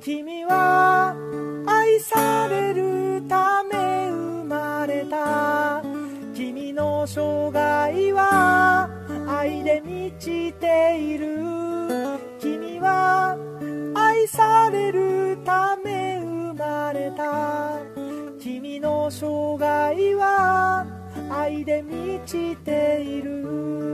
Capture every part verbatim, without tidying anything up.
君は愛されるため生まれた。君の生涯は愛で満ちている。君は愛されるため生まれた。君の生涯は愛で満ちている。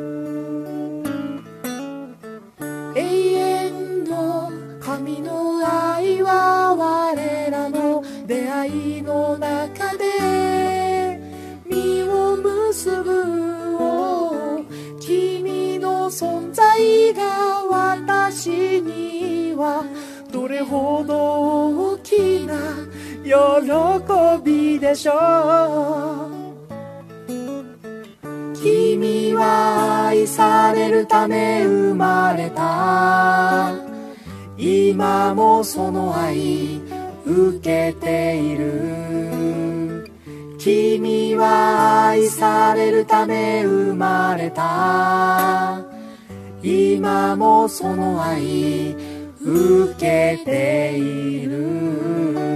永遠の神の愛は我らの出会いの中で実を結ぶ。君の存在が私にはどれほど大きな喜びでしょう。君は愛されるため生まれた。今もその愛受けている。君は愛されるため生まれた。今もその愛受けている。